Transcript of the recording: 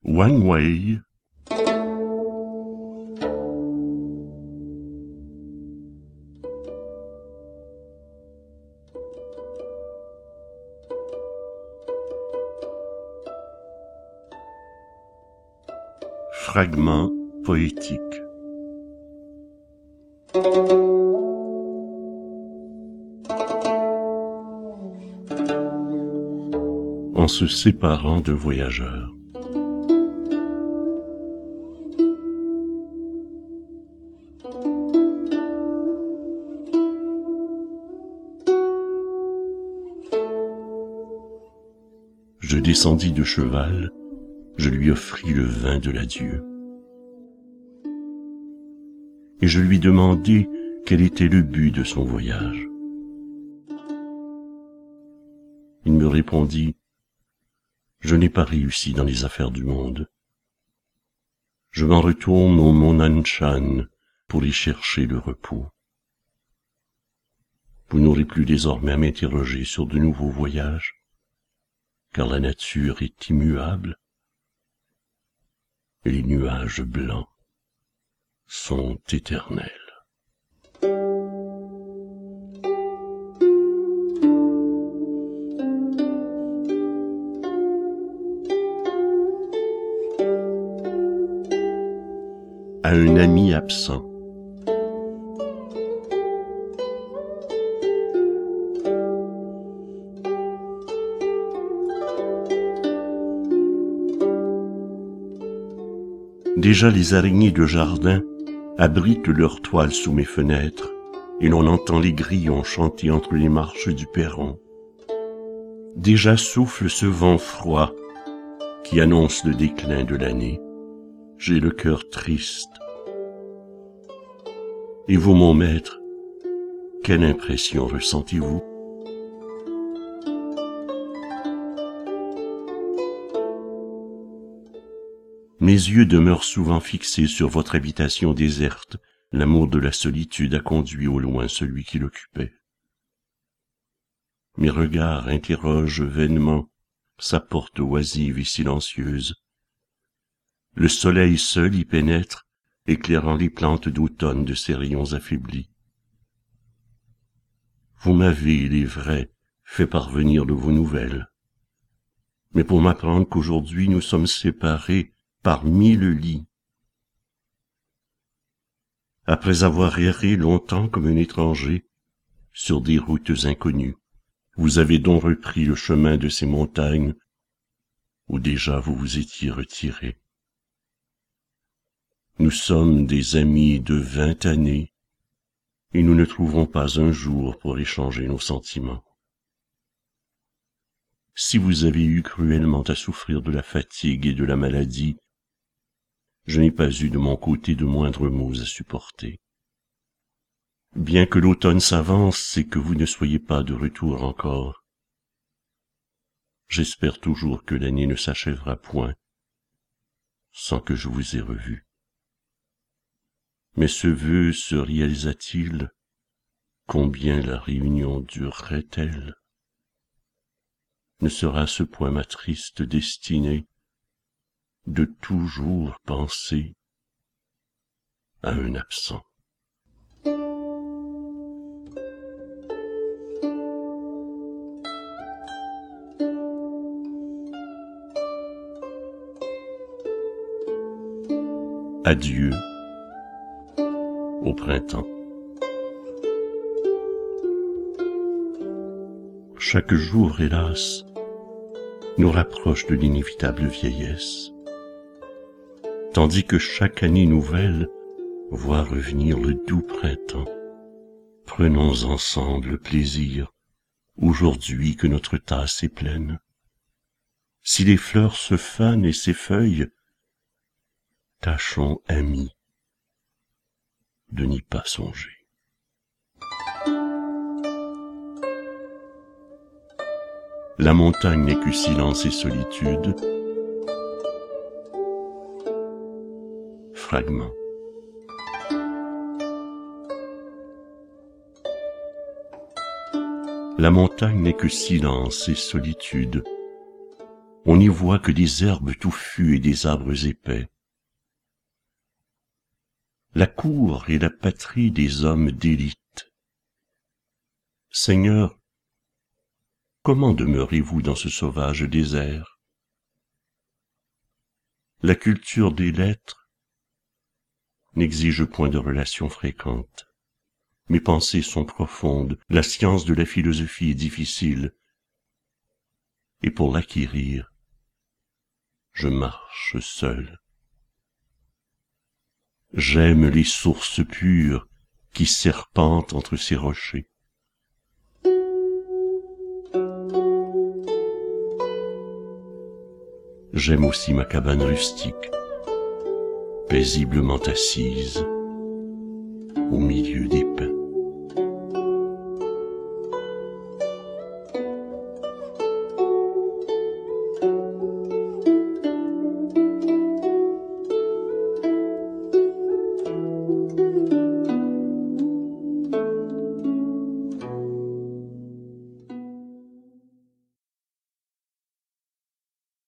Wang Wei. Fragment poétique. En se séparant d'un voyageur. Je descendis de cheval, je lui offris le vin de l'adieu. Et je lui demandai quel était le but de son voyage. Il me répondit: je n'ai pas réussi dans les affaires du monde. Je m'en retourne au mont Nanshan pour y chercher le repos. Vous n'aurez plus désormais à m'interroger sur de nouveaux voyages, car la nature est immuable et les nuages blancs sont éternels. À un ami absent. Déjà les araignées de jardin abritent leurs toiles sous mes fenêtres, et l'on entend les grillons chanter entre les marches du perron. Déjà souffle ce vent froid qui annonce le déclin de l'année. J'ai le cœur triste. Et vous, mon maître, quelle impression ressentez-vous? Mes yeux demeurent souvent fixés sur votre habitation déserte. L'amour de la solitude a conduit au loin celui qui l'occupait. Mes regards interrogent vainement sa porte oisive et silencieuse. Le soleil seul y pénètre, éclairant les plantes d'automne de ses rayons affaiblis. Vous m'avez, il est vrai, fait parvenir de vos nouvelles, mais pour m'apprendre qu'aujourd'hui nous sommes séparés par 1000 lits. Après avoir erré longtemps comme un étranger sur des routes inconnues, vous avez donc repris le chemin de ces montagnes où déjà vous vous étiez retiré. Nous sommes des amis de 20 années et nous ne trouverons pas un jour pour échanger nos sentiments. Si vous avez eu cruellement à souffrir de la fatigue et de la maladie, je n'ai pas eu de mon côté de moindres maux à supporter. Bien que l'automne s'avance et que vous ne soyez pas de retour encore, j'espère toujours que l'année ne s'achèvera point sans que je vous ai revu. Mais ce vœu se réalisa-t-il? Combien la réunion durerait-elle? Ne sera-ce point ma triste destinée de toujours penser à un absent? Adieu au printemps. Chaque jour, hélas, nous rapproche de l'inévitable vieillesse, tandis que chaque année nouvelle voit revenir le doux printemps. Prenons ensemble plaisir, aujourd'hui que notre tasse est pleine. Si les fleurs se fanent et s'effeuillent, tâchons, amis, de n'y pas songer. La montagne n'est que silence et solitude. Fragment. La montagne n'est que silence et solitude. On n'y voit que des herbes touffues et des arbres épais. La cour est la patrie des hommes d'élite. Seigneur, comment demeurez-vous dans ce sauvage désert? La culture des lettres n'exige point de relations fréquentes. Mes pensées sont profondes, la science de la philosophie est difficile, et pour l'acquérir, je marche seul. J'aime les sources pures qui serpentent entre ces rochers. J'aime aussi ma cabane rustique, paisiblement assise au milieu des pins.